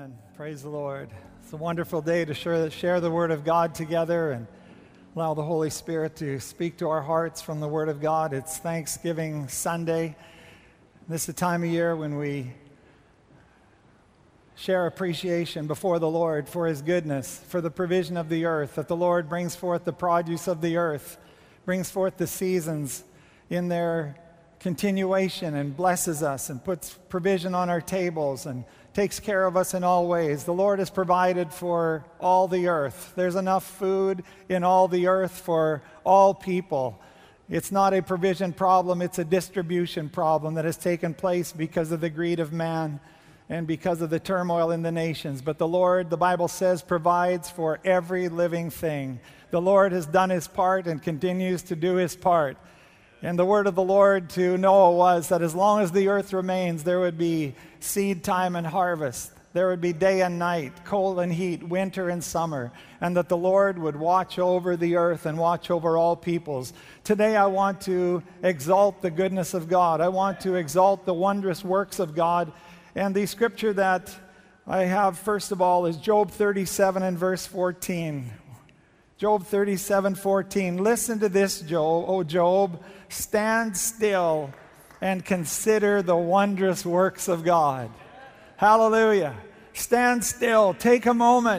Amen. Praise the Lord. It's a wonderful day to share the Word of God together and allow the Holy Spirit to speak to our hearts from the Word of God. It's Thanksgiving Sunday. This is the time of year when we share appreciation before the Lord for His goodness, for the provision of the earth, that the Lord brings forth the produce of the earth, brings forth the seasons in their continuation and blesses us and puts provision on our tables and takes care of us in all ways. The Lord has provided for all the earth. There's enough food in all the earth for all people. It's not a provision problem, it's a distribution problem that has taken place because of the greed of man and because of the turmoil in the nations. But the Lord, the Bible says, provides for every living thing. The Lord has done His part and continues to do His part. And the word of the Lord to Noah was that as long as the earth remains, there would be seed time and harvest. There would be day and night, cold and heat, winter and summer, and that the Lord would watch over the earth and watch over all peoples. Today I want to exalt the goodness of God. I want to exalt the wondrous works of God. And the scripture that I have, first of all, is Job 37 and verse 14. Job 37:14. Listen to this, O Job. Stand still and consider the wondrous works of God. Hallelujah. Stand still. Take a moment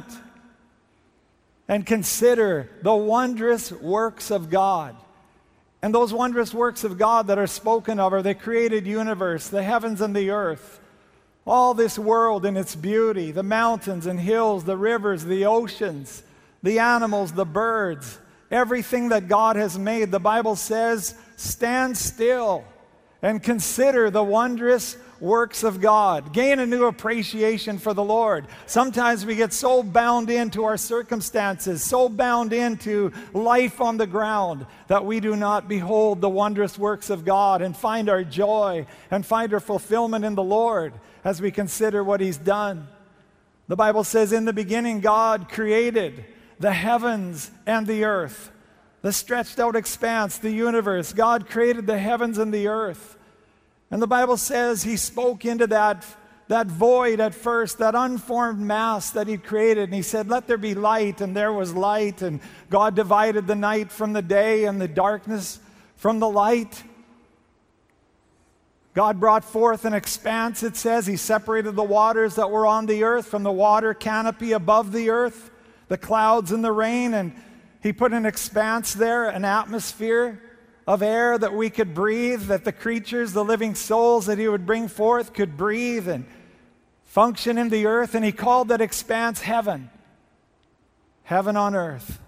and consider the wondrous works of God. And those wondrous works of God that are spoken of are the created universe, the heavens and the earth, all this world in its beauty, the mountains and hills, the rivers, the oceans, the animals, the birds, everything that God has made. The Bible says, stand still and consider the wondrous works of God. Gain a new appreciation for the Lord. Sometimes we get so bound into our circumstances, so bound into life on the ground, that we do not behold the wondrous works of God and find our joy and find our fulfillment in the Lord as we consider what He's done. The Bible says, in the beginning God created the heavens and the earth, the stretched out expanse, the universe. God created the heavens and the earth. And the Bible says He spoke into that void at first, that unformed mass that He created. And He said, let there be light, and there was light. And God divided the night from the day and the darkness from the light. God brought forth an expanse, it says. He separated the waters that were on the earth from the water canopy above the earth, the clouds and the rain, and He put an expanse there, an atmosphere of air that we could breathe, that the creatures, the living souls that He would bring forth could breathe and function in the earth. And He called that expanse heaven. Heaven on earth.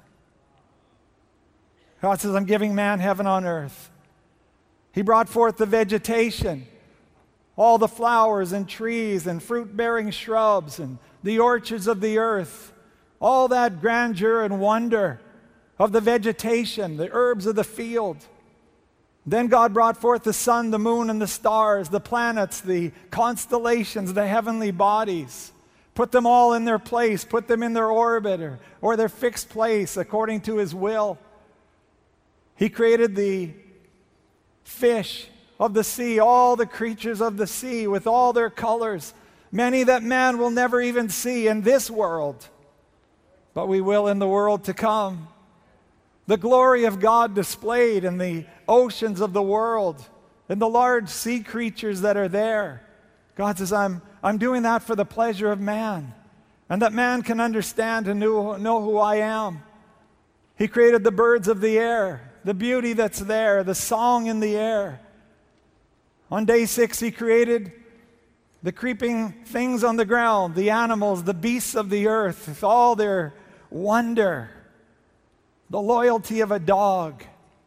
God says, I'm giving man heaven on earth. He brought forth the vegetation, all the flowers and trees and fruit-bearing shrubs and the orchards of the earth, all that grandeur and wonder of the vegetation, the herbs of the field. Then God brought forth the sun, the moon, and the stars, the planets, the constellations, the heavenly bodies. Put them all in their place, put them in their orbit or their fixed place according to His will. He created the fish of the sea, all the creatures of the sea with all their colors, many that man will never even see in this world, but we will in the world to come. The glory of God displayed in the oceans of the world and the large sea creatures that are there. God says, I'm doing that for the pleasure of man, and that man can understand and know who I am. He created the birds of the air, the beauty that's there, the song in the air. On day 6, He created the creeping things on the ground, the animals, the beasts of the earth, with all their wonder, the loyalty of a dog,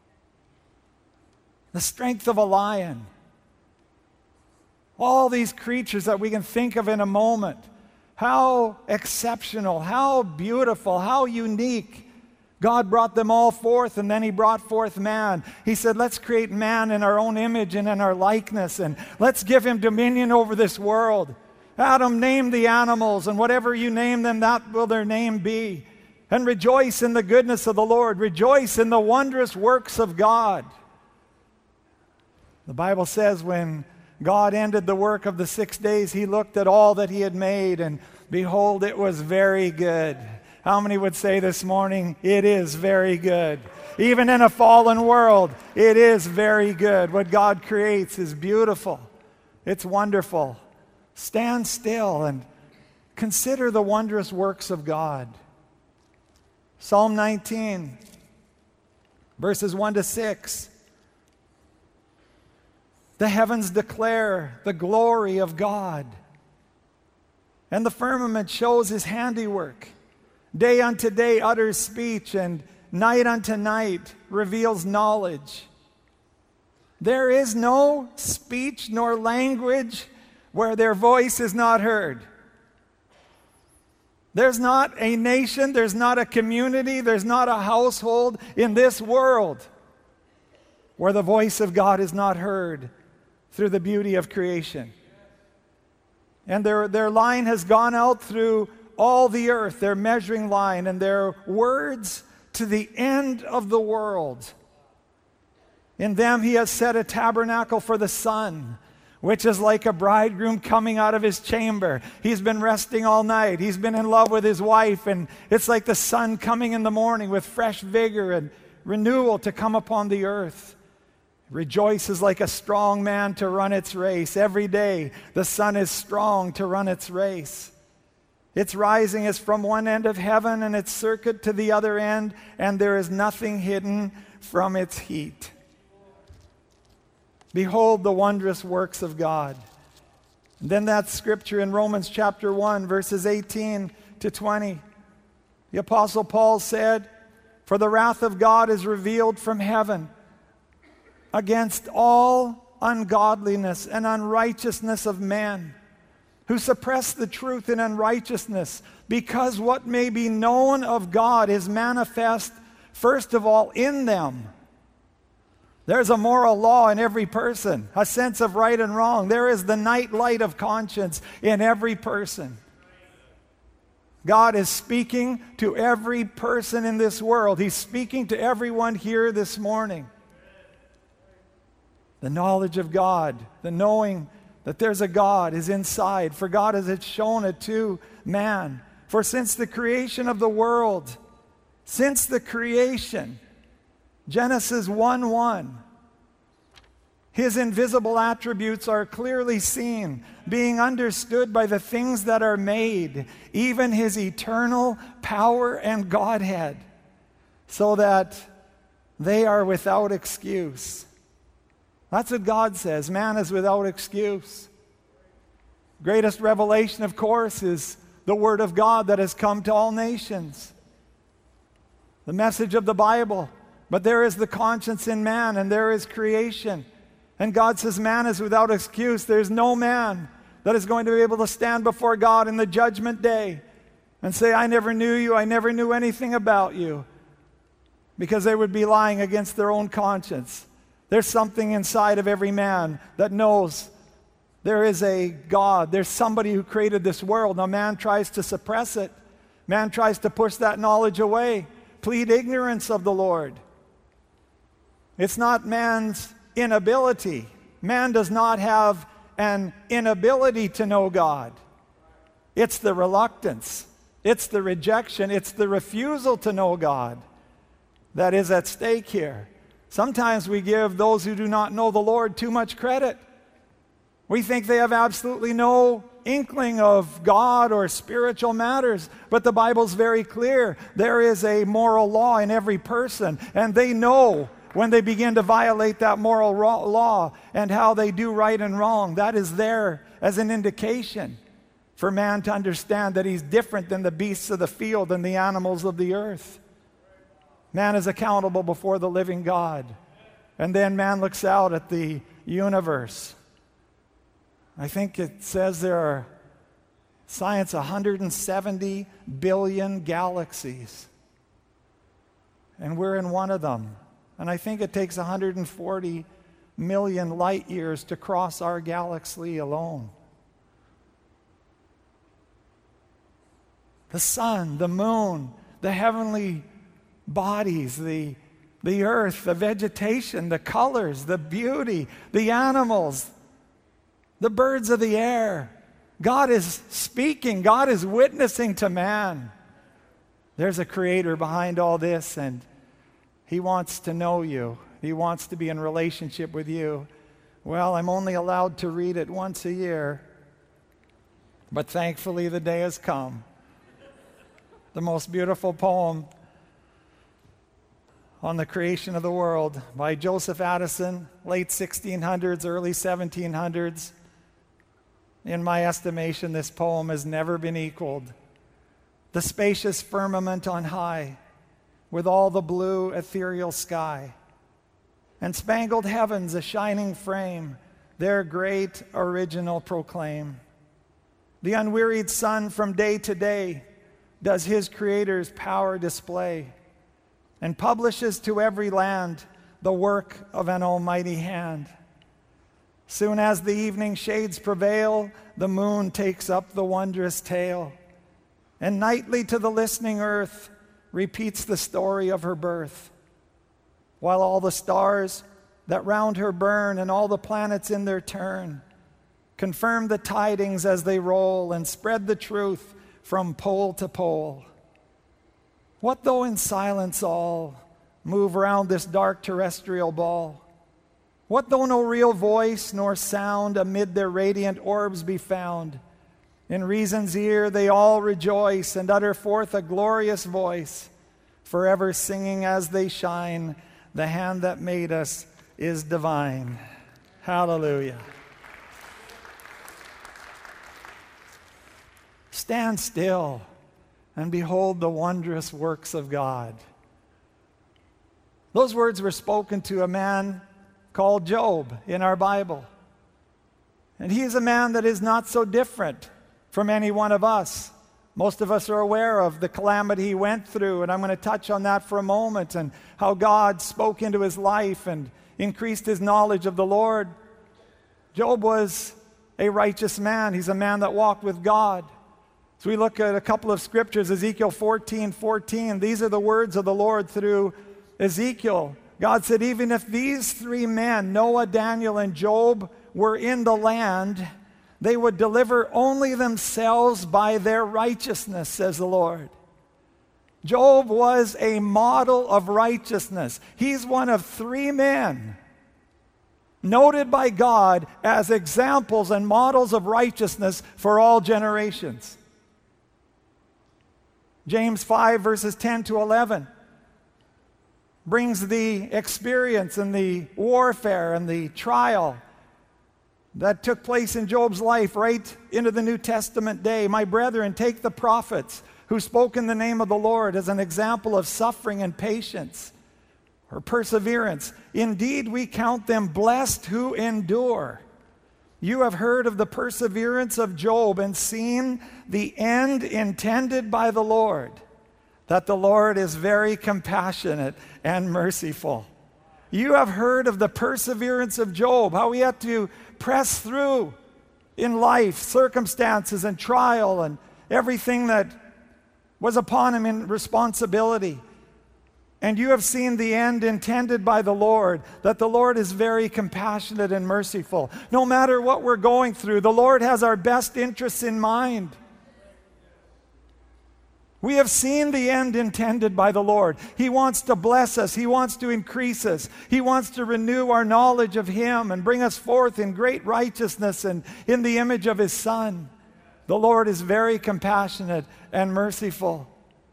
the strength of a lion. All these creatures that we can think of in a moment. How exceptional, how beautiful, how unique. God brought them all forth, and then He brought forth man. He said, let's create man in our own image and in our likeness, and let's give him dominion over this world. Adam, name the animals, and whatever you name them, that will their name be. And rejoice in the goodness of the Lord. Rejoice in the wondrous works of God. The Bible says when God ended the work of the 6 days, He looked at all that He had made, and Behold, it was very good. How many would say this morning, it is very good? Even in a fallen world, it is very good. What God creates is beautiful. It's wonderful. Stand still and consider the wondrous works of God. Psalm 19, verses 1 to 6. The heavens declare the glory of God, and the firmament shows his handiwork. Day unto day utters speech, and night unto night reveals knowledge. There is no speech nor language where their voice is not heard. There's not a nation, there's not a community, there's not a household in this world where the voice of God is not heard through the beauty of creation. And their line has gone out through all the earth, their measuring line, and their words to the end of the world. In them he has set a tabernacle for the sun, which is like a bridegroom coming out of his chamber. He's been resting all night. He's been in love with his wife, and it's like the sun coming in the morning with fresh vigor and renewal to come upon the earth. Rejoices like a strong man to run its race. Every day the sun is strong to run its race. Its rising is from one end of heaven and its circuit to the other end, and there is nothing hidden from its heat. Behold the wondrous works of God. And then that scripture in Romans chapter 1, verses 18 to 20. The Apostle Paul said, "For the wrath of God is revealed from heaven against all ungodliness and unrighteousness of men, who suppress the truth in unrighteousness, because what may be known of God is manifest, first of all, in them." There's a moral law in every person, a sense of right and wrong. There is the night light of conscience in every person. God is speaking to every person in this world. He's speaking to everyone here this morning. The knowledge of God, the knowing that there's a God is inside. For God has shown it to man. For since the creation of the world, since the creation, Genesis 1:1, his invisible attributes are clearly seen, being understood by the things that are made, even his eternal power and Godhead, so that they are without excuse. That's what God says. Man is without excuse. Greatest revelation, of course, is the Word of God that has come to all nations. The message of the Bible. But there is the conscience in man, and there is creation. And God says man is without excuse. There's no man that is going to be able to stand before God in the judgment day and say, "I never knew you, I never knew anything about you," because they would be lying against their own conscience. There's something inside of every man that knows there is a God. There's somebody who created this world. Now man tries to suppress it. Man tries to push that knowledge away, plead ignorance of the Lord. It's not man's inability. Man does not have an inability to know God. It's the reluctance. It's the rejection. It's the refusal to know God that is at stake here. Sometimes we give those who do not know the Lord too much credit. We think they have absolutely no inkling of God or spiritual matters. But the Bible's very clear. There is a moral law in every person, and they know when they begin to violate that moral law and how they do right and wrong. That is there as an indication for man to understand that he's different than the beasts of the field and the animals of the earth. Man is accountable before the living God. And then man looks out at the universe. I think it says there are, science, 170 billion galaxies. And we're in one of them. And I think it takes 140 million light years to cross our galaxy alone. The sun, the moon, the heavenly bodies, the earth, the vegetation, the colors, the beauty, the animals, the birds of the air, God is speaking. God is witnessing to man. There's a creator behind all this, and he wants to know you. He wants to be in relationship with you. Well, I'm only allowed to read it once a year, but thankfully the day has come. The most beautiful poem on the creation of the world by Joseph Addison, late 1600s, early 1700s. In my estimation, this poem has never been equaled. The spacious firmament on high, with all the blue ethereal sky, and spangled heavens a shining frame, their great original proclaim. The unwearied sun from day to day does his Creator's power display, and publishes to every land the work of an almighty hand. Soon as the evening shades prevail, the moon takes up the wondrous tale, and nightly to the listening earth repeats the story of her birth, while all the stars that round her burn and all the planets in their turn confirm the tidings as they roll and spread the truth from pole to pole. What though in silence all move round this dark terrestrial ball? What though no real voice nor sound amid their radiant orbs be found? In reason's ear they all rejoice and utter forth a glorious voice, forever singing as they shine, the hand that made us is divine. Hallelujah. Stand still and behold the wondrous works of God. Those words were spoken to a man called Job in our Bible. And he is a man that is not so different from any one of us. Most of us are aware of the calamity he went through, and I'm going to touch on that for a moment, and how God spoke into his life and increased his knowledge of the Lord. Job was a righteous man. He's a man that walked with God. So we look at a couple of scriptures, Ezekiel 14:14. These are the words of the Lord through Ezekiel. God said, even if these three men, Noah, Daniel, and Job, were in the land, they would deliver only themselves by their righteousness, says the Lord. Job was a model of righteousness. He's one of three men noted by God as examples and models of righteousness for all generations. James 5, verses 10 to 11 brings the experience and the warfare and the trial that took place in Job's life right into the New Testament day. My brethren, take the prophets who spoke in the name of the Lord as an example of suffering and patience or perseverance. Indeed, we count them blessed who endure. You have heard of the perseverance of Job and seen the end intended by the Lord, that the Lord is very compassionate and merciful. You have heard of the perseverance of Job, how he had to press through in life, circumstances and trial and everything that was upon him in responsibility. And you have seen the end intended by the Lord, that the Lord is very compassionate and merciful. No matter what we're going through, the Lord has our best interests in mind. We have seen the end intended by the Lord. He wants to bless us. He wants to increase us. He wants to renew our knowledge of Him and bring us forth in great righteousness and in the image of His Son. The Lord is very compassionate and merciful.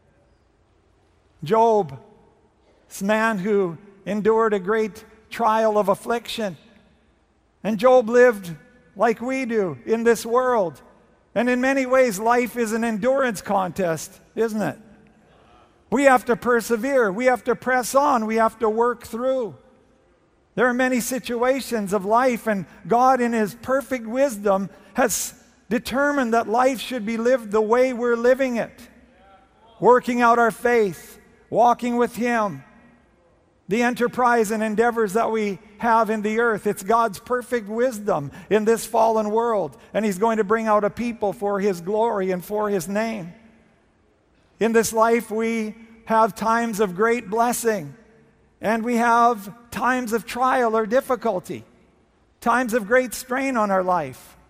Job, this man who endured a great trial of affliction. And Job lived like we do in this world. And in many ways, life is an endurance contest, isn't it? We have to persevere. We have to press on. We have to work through. There are many situations of life, and God in His perfect wisdom has determined that life should be lived the way we're living it. Working out our faith, walking with Him, the enterprise and endeavors that we have in the earth. It's God's perfect wisdom in this fallen world, and He's going to bring out a people for His glory and for His name. In this life, we have times of great blessing, and we have times of trial or difficulty, times of great strain on our life.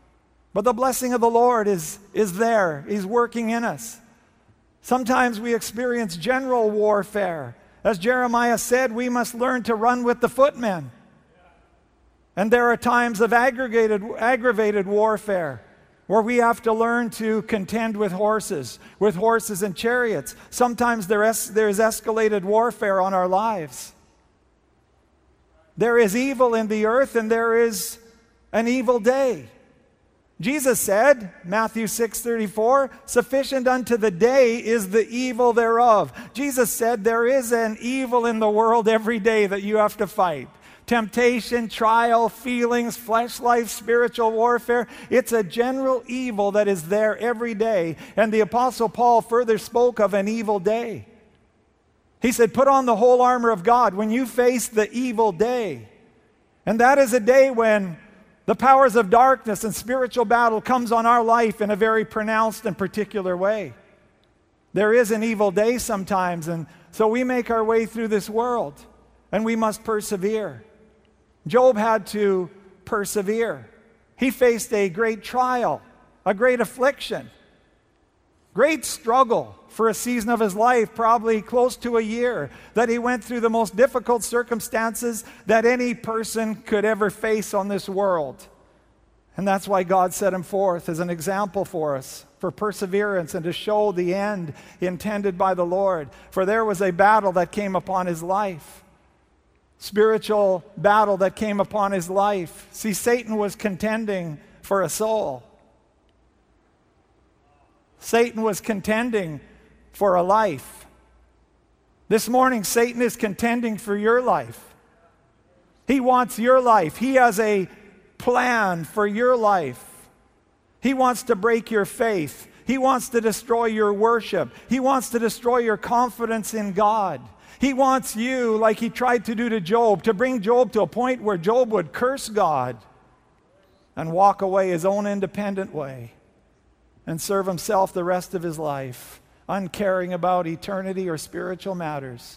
But the blessing of the Lord is there. He's working in us. Sometimes we experience general warfare. As Jeremiah said, we must learn to run with the footmen. And there are times of aggravated warfare where we have to learn to contend with horses and chariots. Sometimes there's escalated warfare on our lives. There is evil in the earth, and there is an evil day. Jesus said, Matthew 6:34, "Sufficient unto the day is the evil thereof." Jesus said there is an evil in the world every day that you have to fight. Temptation, trial, feelings, flesh life, spiritual warfare. It's a general evil that is there every day. And the Apostle Paul further spoke of an evil day. He said, put on the whole armor of God when you face the evil day. And that is a day when the powers of darkness and spiritual battle comes on our life in a very pronounced and particular way. There is an evil day sometimes, and so we make our way through this world, and we must persevere. Job had to persevere. He faced a great trial, a great affliction, great struggle for a season of his life, probably close to a year, that he went through the most difficult circumstances that any person could ever face on this world. And that's why God set him forth as an example for us, for perseverance and to show the end intended by the Lord. For there was a battle that came upon his life, spiritual battle that came upon his life. See, Satan was contending for a soul. Satan was contending for a life. This morning, Satan is contending for your life. He wants your life. He has a plan for your life. He wants to break your faith. He wants to destroy your worship. He wants to destroy your confidence in God. He wants you, like he tried to do to Job, to bring Job to a point where Job would curse God and walk away his own independent way and serve himself the rest of his life, uncaring about eternity or spiritual matters.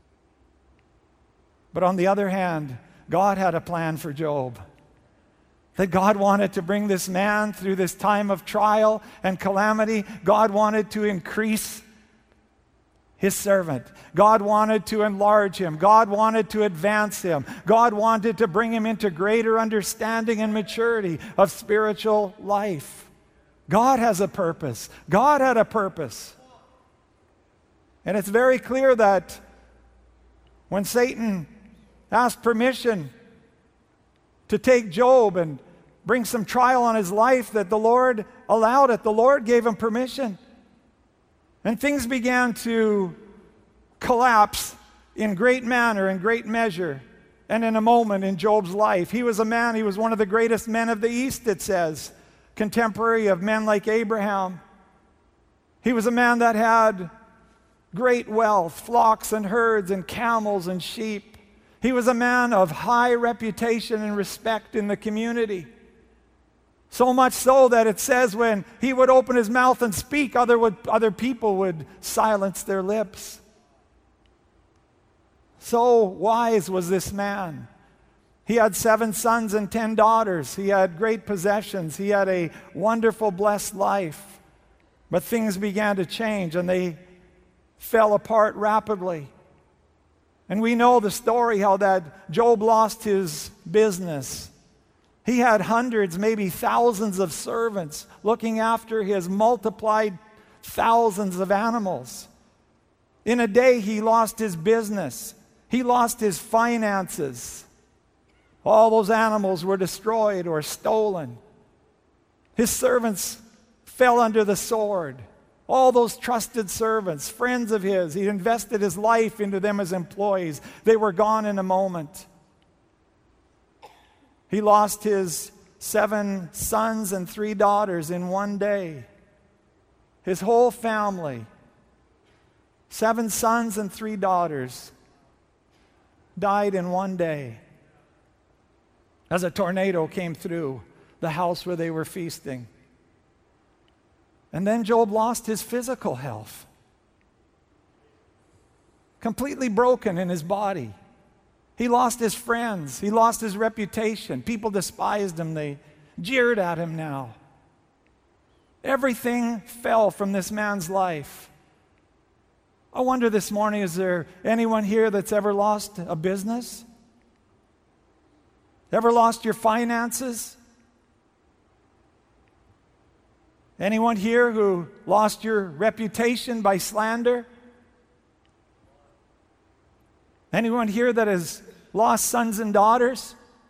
But on the other hand, God had a plan for Job. That God wanted to bring this man through this time of trial and calamity. God wanted to increase his servant. God wanted to enlarge him. God wanted to advance him. God wanted to bring him into greater understanding and maturity of spiritual life. God has a purpose. God had a purpose. And it's very clear that when Satan asked permission to take Job and bring some trial on his life, that the Lord allowed it. The Lord gave him permission. And things began to collapse in great manner, in great measure, and in a moment in Job's life. He was a man, he was one of the greatest men of the East, it says, contemporary of men like Abraham. He was a man that had great wealth, flocks and herds and camels and sheep. He was a man of high reputation and respect in the community. So much so that it says when he would open his mouth and speak, other people would silence their lips. So wise was this man. He had 7 sons and 10 daughters. He had great possessions. He had a wonderful, blessed life. But things began to change, and they fell apart rapidly. And we know the story how that Job lost his business. He had hundreds, maybe thousands of servants looking after his multiplied thousands of animals. In a day, he lost his business. He lost his finances. All those animals were destroyed or stolen. His servants fell under the sword. All those trusted servants, friends of his, he invested his life into them as employees. They were gone in a moment. He lost his 7 sons and 3 daughters in one day. His whole family, 7 sons and 3 daughters, died in one day as a tornado came through the house where they were feasting. And then Job lost his physical health, completely broken in his body. He lost his friends. He lost his reputation. People despised him. They jeered at him now. Everything fell from this man's life. I wonder this morning, is there anyone here that's ever lost a business? Ever lost your finances? Anyone here who lost your reputation by slander? Anyone here that has lost sons and daughters?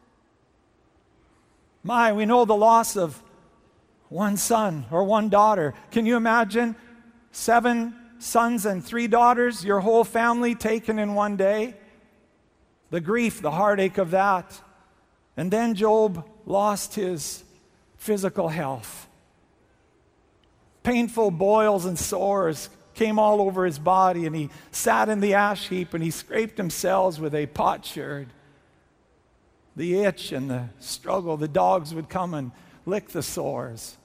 We know the loss of one son or one daughter. Can you imagine 7 sons and 3 daughters, your whole family taken in one day? The grief, the heartache of that. And then Job lost his physical health. Painful boils and sores came all over his body, and he sat in the ash heap and he scraped himself with a potsherd. The itch and the struggle, the dogs would come and lick the sores.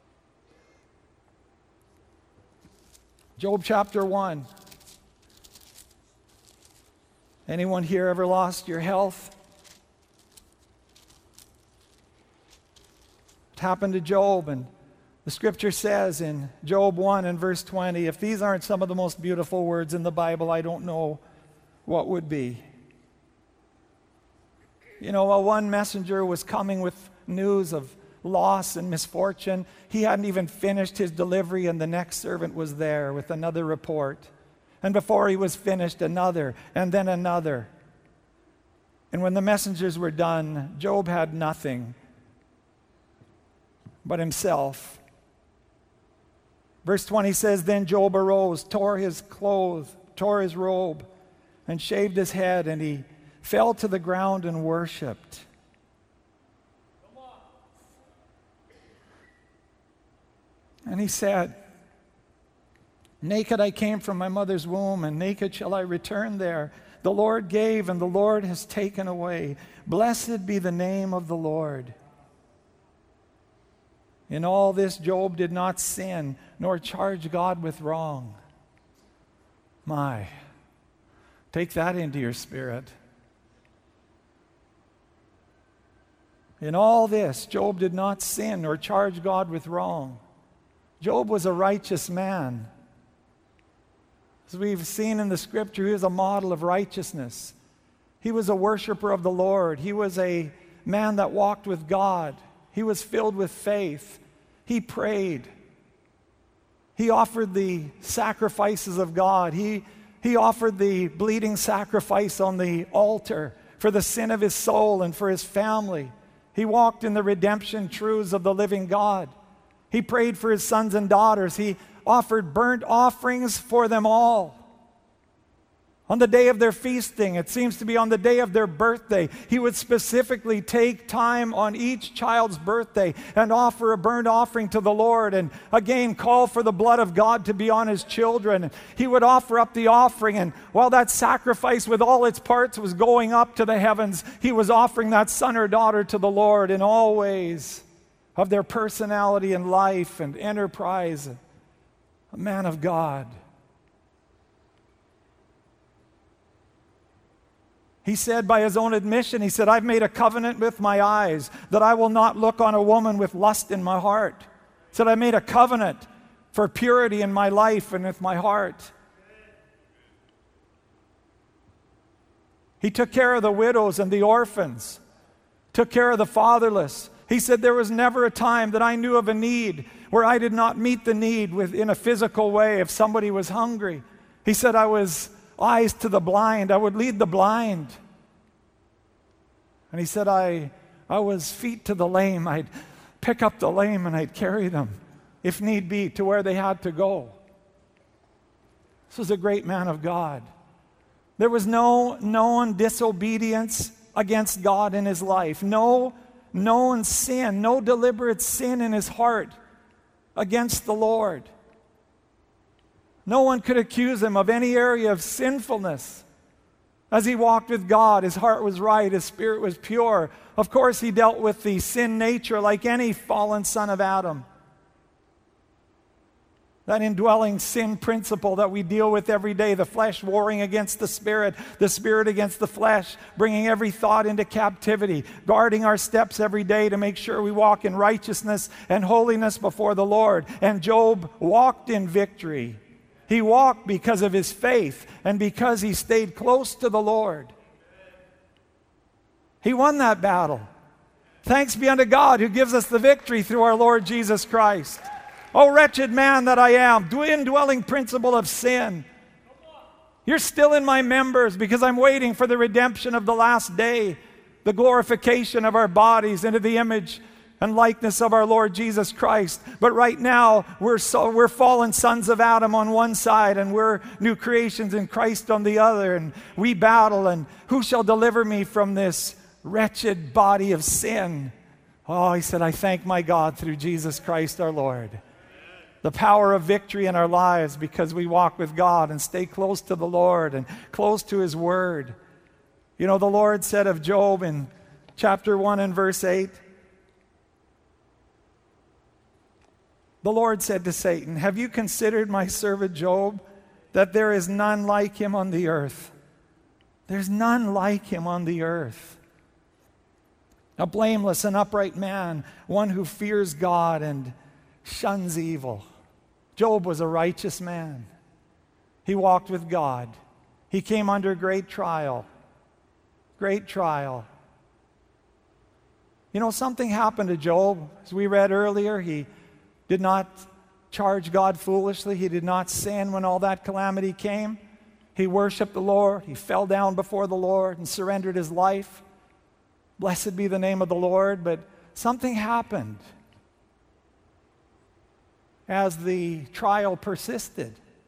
Job chapter 1. Anyone here ever lost your health? It happened to Job, and the scripture says in Job 1 and verse 20, if these aren't some of the most beautiful words in the Bible, I don't know what would be. You know, while one messenger was coming with news of loss and misfortune, he hadn't even finished his delivery, and the next servant was there with another report. And before he was finished, another, and then another. And when the messengers were done, Job had nothing but himself. Verse 20 says, then Job arose, tore his clothes, tore his robe, and shaved his head, and he fell to the ground and worshiped. And he said, naked I came from my mother's womb, and naked shall I return there. The Lord gave, and the Lord has taken away. Blessed be the name of the Lord. In all this, Job did not sin, nor charge God with wrong. Take that into your spirit. In all this, Job did not sin, nor charge God with wrong. Job was a righteous man. As we've seen in the scripture, he was a model of righteousness. He was a worshiper of the Lord. He was a man that walked with God. He was filled with faith. He prayed. He offered the sacrifices of God. He offered the bleeding sacrifice on the altar for the sin of his soul and for his family. He walked in the redemption truths of the living God. He prayed for his sons and daughters. He offered burnt offerings for them all. On the day of their feasting, it seems to be on the day of their birthday, he would specifically take time on each child's birthday and offer a burnt offering to the Lord, and again call for the blood of God to be on his children. He would offer up the offering, and while that sacrifice with all its parts was going up to the heavens, he was offering that son or daughter to the Lord in all ways of their personality and life and enterprise. A man of God. He said by his own admission, he said, I've made a covenant with my eyes that I will not look on a woman with lust in my heart. He said, I made a covenant for purity in my life and with my heart. He took care of the widows and the orphans, took care of the fatherless. He said, there was never a time that I knew of a need where I did not meet the need in a physical way if somebody was hungry. He said, I was eyes to the blind. I would lead the blind. And he said, I was feet to the lame. I'd pick up the lame and I'd carry them, if need be, to where they had to go. This was a great man of God. There was no known disobedience against God in his life. No known sin, no deliberate sin in his heart against the Lord. No one could accuse him of any area of sinfulness. As he walked with God, his heart was right, his spirit was pure. Of course, he dealt with the sin nature like any fallen son of Adam. That indwelling sin principle that we deal with every day, the flesh warring against the spirit against the flesh, bringing every thought into captivity, guarding our steps every day to make sure we walk in righteousness and holiness before the Lord. And Job walked in victory. He walked because of his faith and because he stayed close to the Lord. He won that battle. Thanks be unto God who gives us the victory through our Lord Jesus Christ. Oh, wretched man that I am, indwelling principle of sin. You're still in my members because I'm waiting for the redemption of the last day, the glorification of our bodies into the image and likeness of our Lord Jesus Christ. But right now, we're fallen sons of Adam on one side, and we're new creations in Christ on the other, and we battle, and who shall deliver me from this wretched body of sin? Oh, he said, I thank my God through Jesus Christ our Lord. The power of victory in our lives because we walk with God and stay close to the Lord and close to his word. You know, the Lord said of Job in chapter 1 and verse 8, the Lord said to Satan, have you considered my servant Job, that there is none like him on the earth? There's none like him on the earth. A blameless and upright man, one who fears God and shuns evil. Job was a righteous man. He walked with God. He came under great trial. Great trial. You know, something happened to Job. As we read earlier, he did not charge God foolishly. He did not sin when all that calamity came. He worshiped the Lord. He fell down before the Lord and surrendered his life. Blessed be the name of the Lord. But something happened as the trial persisted.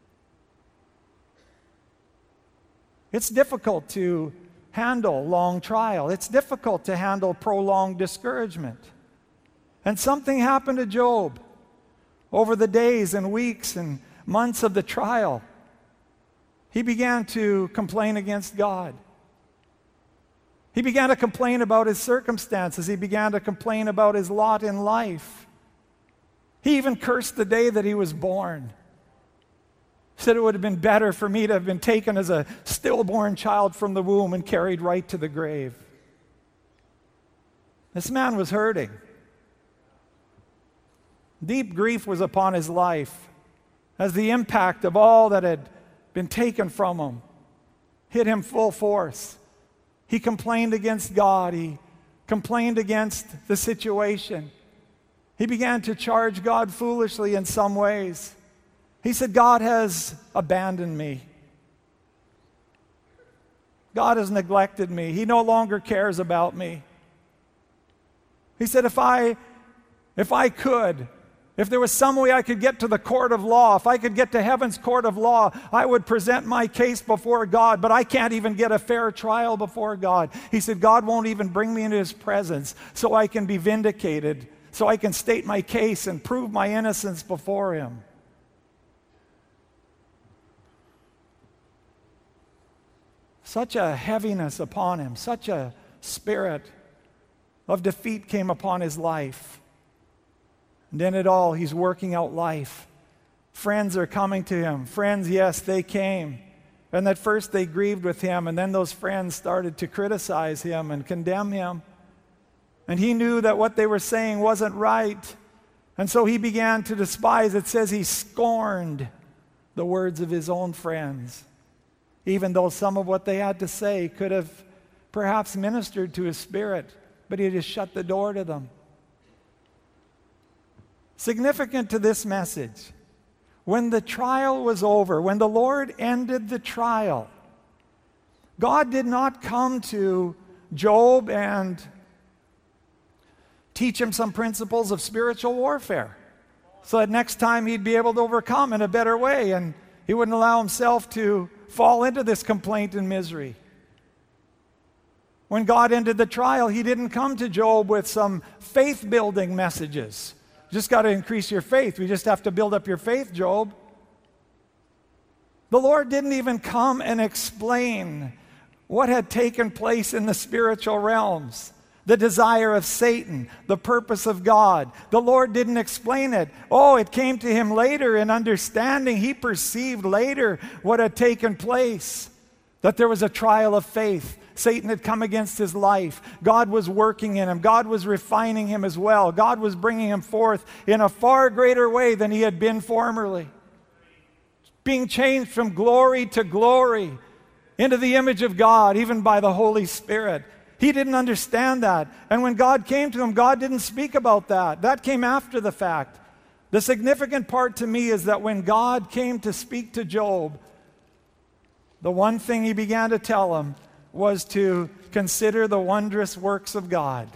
It's difficult to handle long trial. It's difficult to handle prolonged discouragement. And something happened to Job over the days and weeks and months of the trial. He began to complain against God. He began to complain about his circumstances. He began to complain about his lot in life. He even cursed the day that he was born. He said it would have been better for me to have been taken as a stillborn child from the womb and carried right to the grave. This man was hurting. Deep grief was upon his life as the impact of all that had been taken from him hit him full force. He complained against God. He complained against the situation. He began to charge God foolishly in some ways. He said, God has abandoned me. God has neglected me. He no longer cares about me. He said, if there was some way I could get to the court of law, if I could get to heaven's court of law, I would present my case before God, but I can't even get a fair trial before God. He said, God won't even bring me into his presence so I can be vindicated, so I can state my case and prove my innocence before him. Such a heaviness upon him, such a spirit of defeat came upon his life. And in it all, he's working out life. Friends are coming to him. Friends, yes, they came. And at first they grieved with him, and then those friends started to criticize him and condemn him. And he knew that what they were saying wasn't right. And so he began to despise. It says he scorned the words of his own friends, even though some of what they had to say could have perhaps ministered to his spirit, but he just shut the door to them. Significant to this message, when the trial was over, when the Lord ended the trial, God did not come to Job and teach him some principles of spiritual warfare so that next time he'd be able to overcome in a better way and he wouldn't allow himself to fall into this complaint and misery. When God ended the trial, he didn't come to Job with some faith-building messages. You just got to increase your faith. We just have to build up your faith, Job. The Lord didn't even come and explain what had taken place in the spiritual realms. the desire of Satan, the purpose of God. The Lord didn't explain it. Oh, it came to him later in understanding. He perceived later what had taken place, that there was a trial of faith. Satan had come against his life. God was working in him. God was refining him as well. God was bringing him forth in a far greater way than he had been formerly. Being changed from glory to glory into the image of God, even by the Holy Spirit. He didn't understand that. And when God came to him, God didn't speak about that. That came after the fact. The significant part to me is that when God came to speak to Job, the one thing he began to tell him was to consider the wondrous works of God.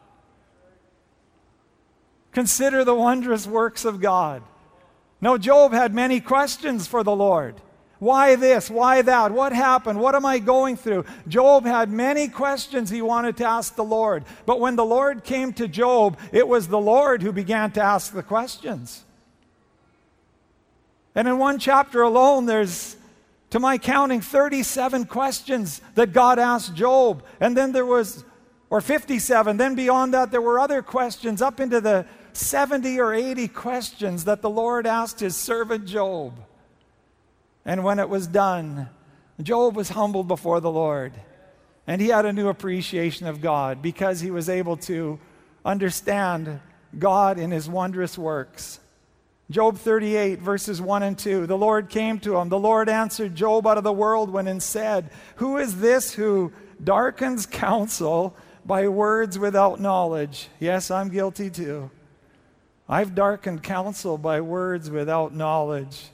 Consider the wondrous works of God. Now, Job had many questions for the Lord. Why this? Why that? What happened? What am I going through? Job had many questions he wanted to ask the Lord. But when the Lord came to Job, it was the Lord who began to ask the questions. And in one chapter alone, there's, to my counting, 37 questions that God asked Job. And then there was, or 57. Then beyond that, there were other questions, up into the 70 or 80 questions that the Lord asked his servant Job. And when it was done, Job was humbled before the Lord. And he had a new appreciation of God because he was able to understand God in his wondrous works. Job 38, verses 1 and 2. The Lord came to him. The Lord answered Job out of the whirlwind and said, "Who is this who darkens counsel by words without knowledge?" Yes, I'm guilty too. I've darkened counsel by words without knowledge.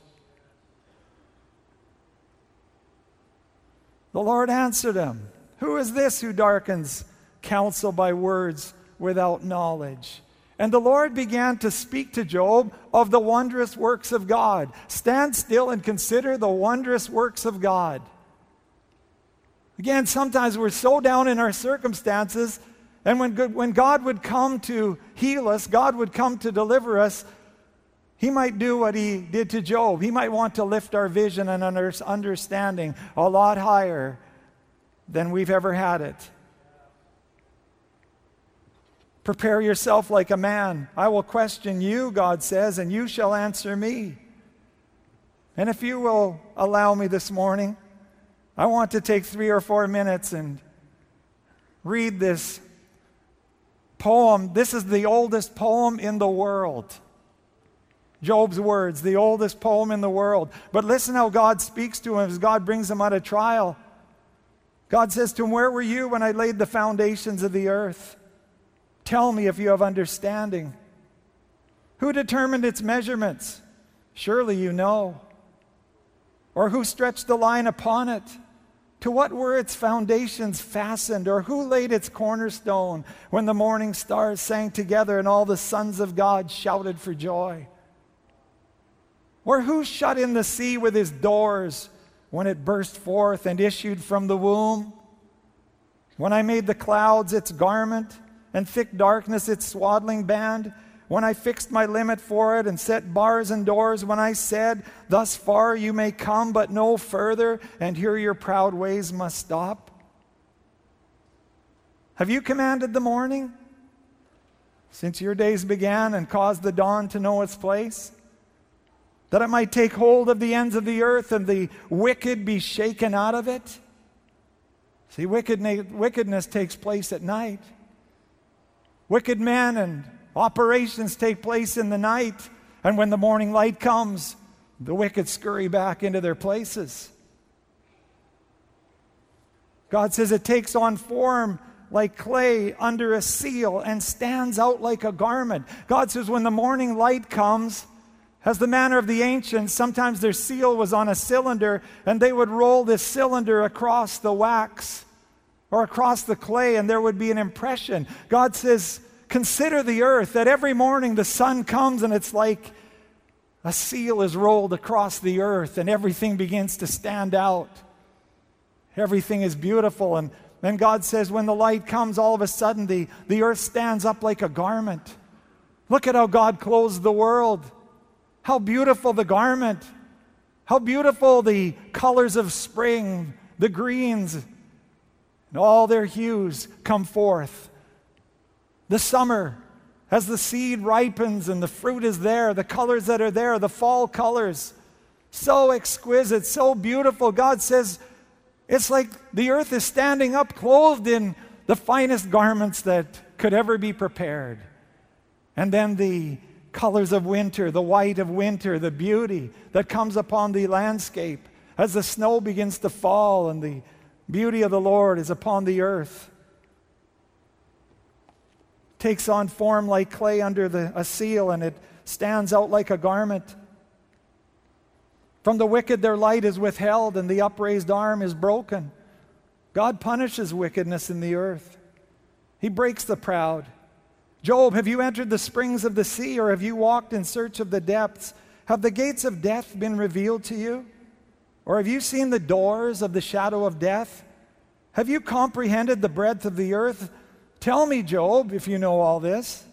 The Lord answered him, "Who is this who darkens counsel by words without knowledge?" And the Lord began to speak to Job of the wondrous works of God. Stand still and consider the wondrous works of God. Again, sometimes we're so down in our circumstances, and when God would come to heal us, God would come to deliver us, He might do what He did to Job. He might want to lift our vision and understanding a lot higher than we've ever had it. Prepare yourself like a man. I will question you, God says, and you shall answer me. And if you will allow me this morning, I want to take 3 or 4 minutes and read this poem. This is the oldest poem in the world. Job's words, the oldest poem in the world. But listen how God speaks to him as God brings him out of trial. God says to him, "Where were you when I laid the foundations of the earth? Tell me if you have understanding. Who determined its measurements? Surely you know. Or who stretched the line upon it? To what were its foundations fastened? Or who laid its cornerstone when the morning stars sang together and all the sons of God shouted for joy? Or who shut in the sea with his doors when it burst forth and issued from the womb? When I made the clouds its garment and thick darkness its swaddling band, when I fixed my limit for it and set bars and doors, when I said, 'Thus far you may come, but no further, and here your proud ways must stop'? Have you commanded the morning since your days began and caused the dawn to know its place, that it might take hold of the ends of the earth and the wicked be shaken out of it?" See, wickedness takes place at night. Wicked men and operations take place in the night, and when the morning light comes, the wicked scurry back into their places. God says it takes on form like clay under a seal and stands out like a garment. God says when the morning light comes, as the manner of the ancients, sometimes their seal was on a cylinder, and they would roll this cylinder across the wax or across the clay, and there would be an impression. God says, consider the earth, that every morning the sun comes and it's like a seal is rolled across the earth and everything begins to stand out. Everything is beautiful. And then God says when the light comes, all of a sudden the earth stands up like a garment. Look at how God clothes the world. How beautiful the garment. How beautiful the colors of spring, the greens, and all their hues come forth The summer, as the seed ripens and the fruit is there, the colors that are there, the fall colors, so exquisite, so beautiful. God says it's like the earth is standing up clothed in the finest garments that could ever be prepared. And then the colors of winter, the white of winter, the beauty that comes upon the landscape as the snow begins to fall and the beauty of the Lord is upon the earth. Takes on form like clay under a seal, and it stands out like a garment. From the wicked their light is withheld, and the upraised arm is broken. God punishes wickedness in the earth. He breaks the proud. Job, have you entered the springs of the sea, or have you walked in search of the depths? Have the gates of death been revealed to you? Or have you seen the doors of the shadow of death? Have you comprehended the breadth of the earth? Tell me, Job, if you know all this.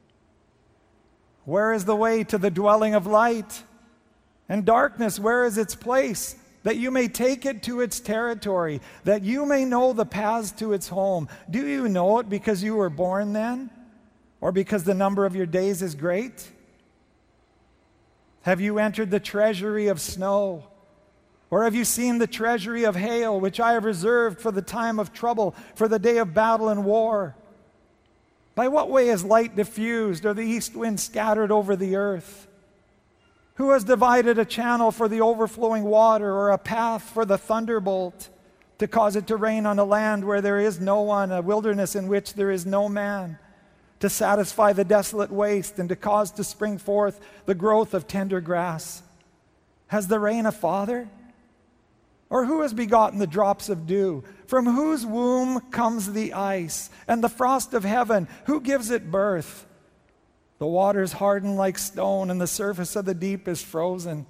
Where is the way to the dwelling of light? And darkness, where is its place? That you may take it to its territory, that you may know the paths to its home. Do you know it because you were born then? Or because the number of your days is great? Have you entered the treasury of snow? Or have you seen the treasury of hail, which I have reserved for the time of trouble, for the day of battle and war? By what way is light diffused, or the east wind scattered over the earth? Who has divided a channel for the overflowing water, or a path for the thunderbolt, to cause it to rain on a land where there is no one, a wilderness in which there is no man, to satisfy the desolate waste, and to cause to spring forth the growth of tender grass? Has the rain a father? Or who has begotten the drops of dew? From whose womb comes the ice, and the frost of heaven? Who gives it birth? The waters harden like stone, and the surface of the deep is frozen.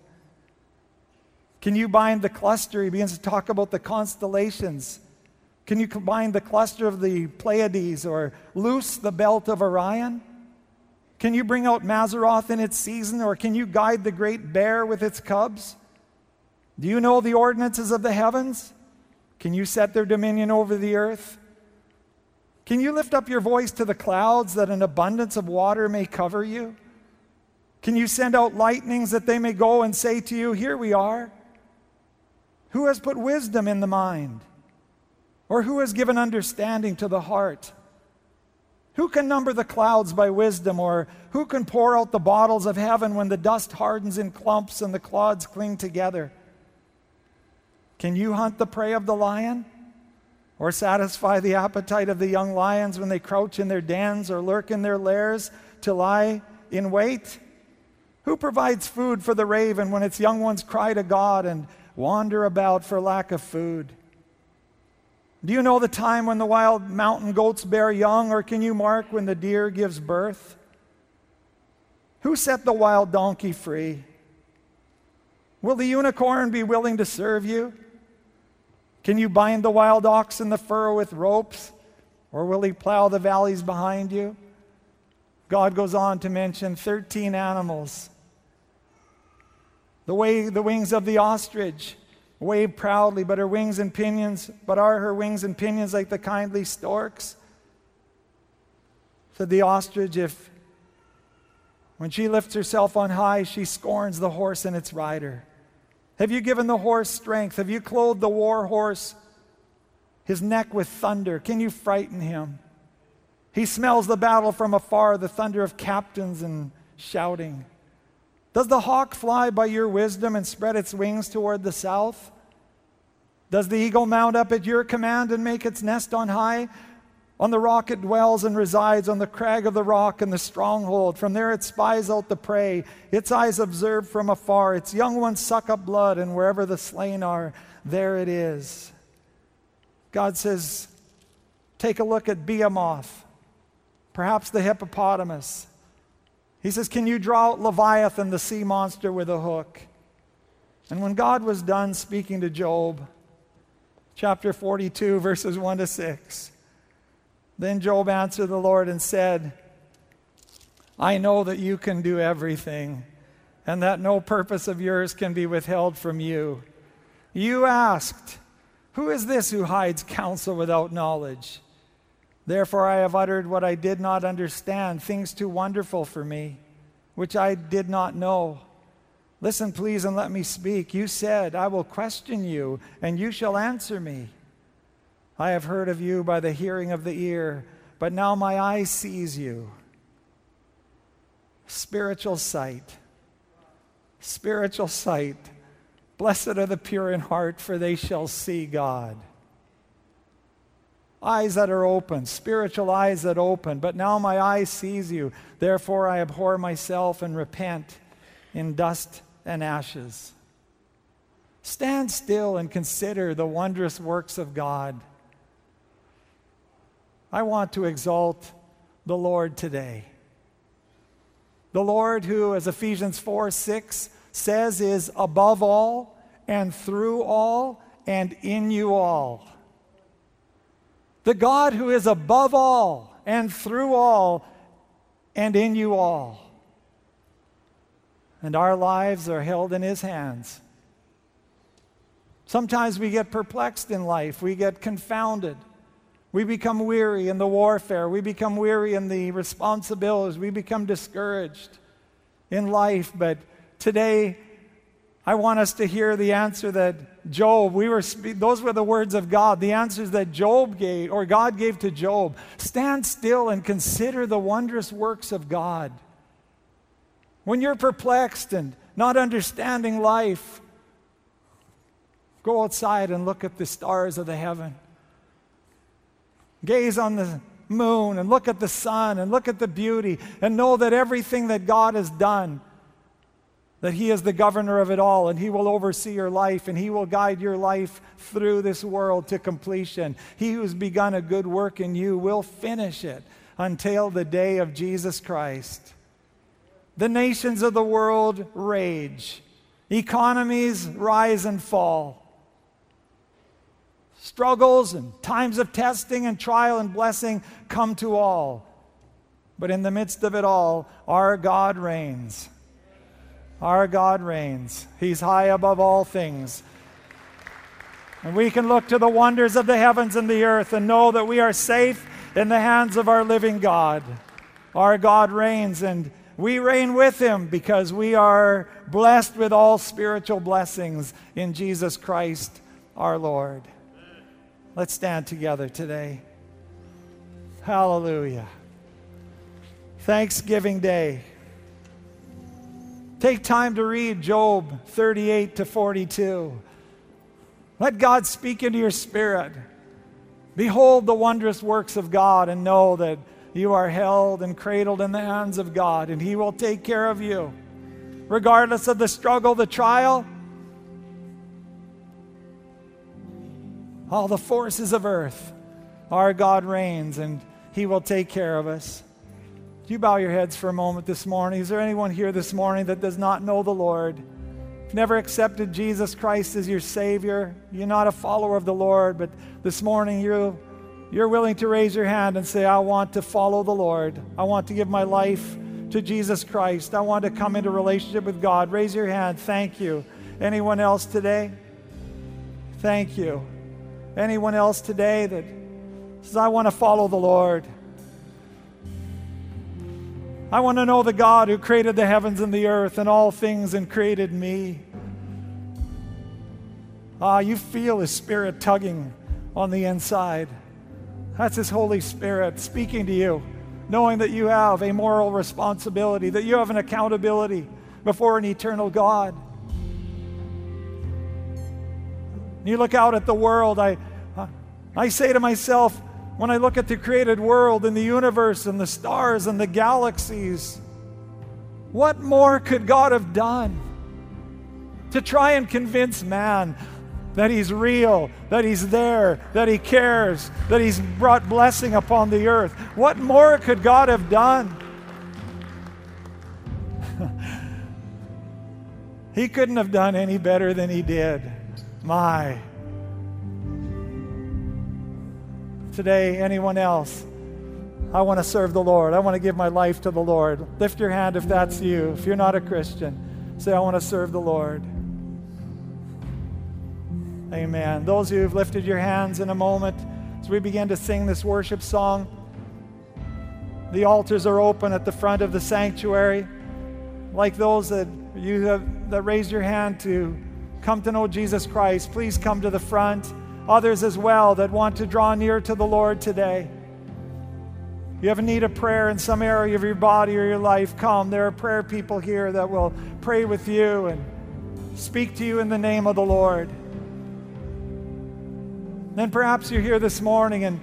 Can you bind the cluster? He begins to talk about the constellations. Can you bind the cluster of the Pleiades, or loose the belt of Orion? Can you bring out Mazzaroth in its season, or can you guide the great bear with its cubs? Do you know the ordinances of the heavens? Can you set their dominion over the earth? Can you lift up your voice to the clouds, that an abundance of water may cover you? Can you send out lightnings, that they may go and say to you, here we are? Who has put wisdom in the mind? Or who has given understanding to the heart? Who can number the clouds by wisdom, or who can pour out the bottles of heaven when the dust hardens in clumps and the clods cling together? Can you hunt the prey of the lion, or satisfy the appetite of the young lions when they crouch in their dens or lurk in their lairs to lie in wait? Who provides food for the raven when its young ones cry to God and wander about for lack of food? Do you know the time when the wild mountain goats bear young, or can you mark when the deer gives birth? Who set the wild donkey free? Will the unicorn be willing to serve you? Can you bind the wild ox in the furrow with ropes, or will he plow the valleys behind you? God goes on to mention 13 animals. The wings of the ostrich wave proudly, but are her wings and pinions like the kindly storks? Said the ostrich, if when she lifts herself on high, she scorns the horse and its rider. Have you given the horse strength? Have you clothed the war horse, his neck with thunder? Can you frighten him? He smells the battle from afar, the thunder of captains and shouting. Does the hawk fly by your wisdom and spread its wings toward the south? Does the eagle mount up at your command and make its nest on high? On the rock it dwells and resides, on the crag of the rock and the stronghold. From there it spies out the prey. Its eyes observe from afar. Its young ones suck up blood, and wherever the slain are, there it is. God says, take a look at Behemoth, perhaps the hippopotamus. He says, can you draw out Leviathan, the sea monster, with a hook? And when God was done speaking to Job, chapter 42, verses 1 to 6, then Job answered the Lord and said, I know that you can do everything, and that no purpose of yours can be withheld from you. You asked, who is this who hides counsel without knowledge? Therefore I have uttered what I did not understand, things too wonderful for me, which I did not know. Listen, please, and let me speak. You said, I will question you, and you shall answer me. I have heard of you by the hearing of the ear, but now my eye sees you. Spiritual sight. Spiritual sight. Blessed are the pure in heart, for they shall see God. Eyes that are open, spiritual eyes that open. But now my eye sees you. Therefore I abhor myself and repent in dust and ashes. Stand still and consider the wondrous works of God. I want to exalt the Lord today. The Lord who, as Ephesians 4:6 says, is above all and through all and in you all. The God who is above all and through all and in you all. And our lives are held in His hands. Sometimes we get perplexed in life. We get confounded. We become weary in the warfare. We become weary in the responsibilities. We become discouraged in life. But today, I want us to hear the answer that Job, those were the words of God, the answers that Job gave, or God gave to Job. Stand still and consider the wondrous works of God. When you're perplexed and not understanding life, go outside and look at the stars of the heaven. Gaze on the moon and look at the sun and look at the beauty and know that everything that God has done, that He is the governor of it all, and He will oversee your life, and He will guide your life through this world to completion. He who's begun a good work in you will finish it until the day of Jesus Christ. The nations of the world rage. Economies rise and fall. Struggles and times of testing and trial and blessing come to all. But in the midst of it all, our God reigns. Our God reigns. He's high above all things. And we can look to the wonders of the heavens and the earth and know that we are safe in the hands of our living God. Our God reigns, and we reign with Him because we are blessed with all spiritual blessings in Jesus Christ our Lord. Let's stand together today. Hallelujah. Thanksgiving Day. Take time to read Job 38 to 42. Let God speak into your spirit. Behold the wondrous works of God and know that you are held and cradled in the hands of God, and He will take care of you. Regardless of the struggle, the trial, all the forces of earth, our God reigns, and He will take care of us. Do you bow your heads for a moment this morning? Is there anyone here this morning that does not know the Lord? Never accepted Jesus Christ as your Savior? You're not a follower of the Lord, but this morning you're willing to raise your hand and say, I want to follow the Lord. I want to give my life to Jesus Christ. I want to come into relationship with God. Raise your hand. Thank you. Anyone else today? Thank you. Anyone else today that says, I want to follow the Lord? I want to know the God who created the heavens and the earth and all things and created me. You feel His Spirit tugging on the inside. That's His Holy Spirit speaking to you, knowing that you have a moral responsibility, that you have an accountability before an eternal God. You look out at the world, I say to myself, when I look at the created world and the universe and the stars and the galaxies, what more could God have done to try and convince man that He's real, that He's there, that He cares, that He's brought blessing upon the earth? What more could God have done? He couldn't have done any better than He did. My. Today, anyone else? I want to serve the Lord. I want to give my life to the Lord. Lift your hand if that's you. If you're not a Christian, say, I want to serve the Lord. Amen. Those who have lifted your hands in a moment, as we begin to sing this worship song, The altars are open at the front of the sanctuary. Like those that raised your hand to come to know Jesus Christ, please come to the front. Others as well that want to draw near to the Lord today. You have a need of prayer in some area of your body or your life, come. There are prayer people here that will pray with you and speak to you in the name of the Lord. Then perhaps you're here this morning and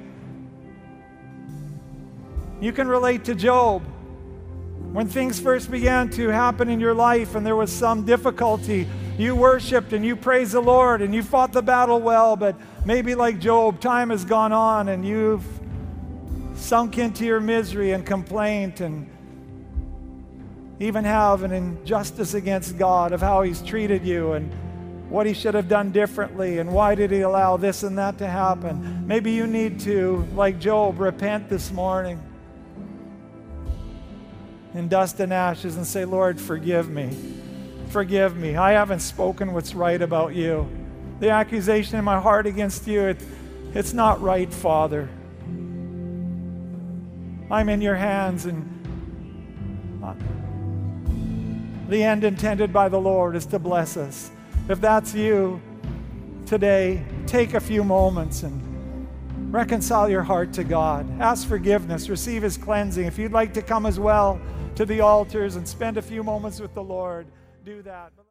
you can relate to Job. When things first began to happen in your life and there was some difficulty, you worshiped and you praised the Lord and you fought the battle well, but maybe like Job, time has gone on and you've sunk into your misery and complaint and even have an injustice against God of how He's treated you and what He should have done differently and why did He allow this and that to happen. Maybe you need to, like Job, repent this morning in dust and ashes and say, Lord, forgive me. Forgive me. I haven't spoken what's right about you. The accusation in my heart against you, it's not right, Father. I'm in your hands, and the end intended by the Lord is to bless us. If that's you today, take a few moments and reconcile your heart to God. Ask forgiveness. Receive His cleansing. If you'd like to come as well to the altars and spend a few moments with the Lord, do that.